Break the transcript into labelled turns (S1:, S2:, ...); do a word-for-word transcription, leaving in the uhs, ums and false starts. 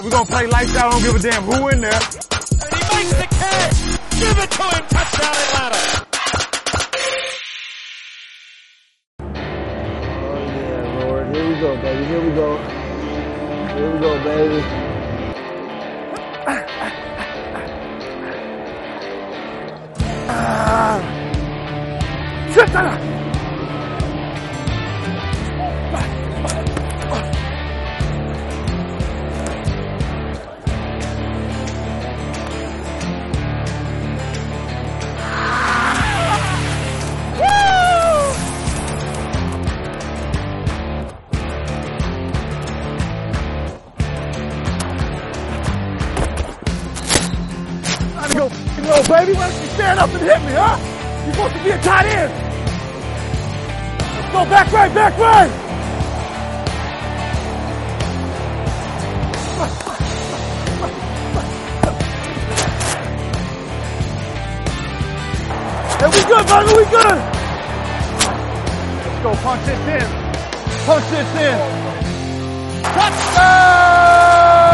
S1: We're gonna play lights out. I don't give a damn who in there.
S2: And he makes the catch. Give it to him. Touchdown Atlanta.
S3: Oh yeah, Lord. Here we go, baby. Here we go. Here we go, baby. Ah. Shut up. Go, go, baby. Why don't you stand up and hit me, huh? You're supposed to be a tight end. Let's go back right, back right. Hey, we good, baby, we good. Let's go, punch this in. Punch this in. Touchdown!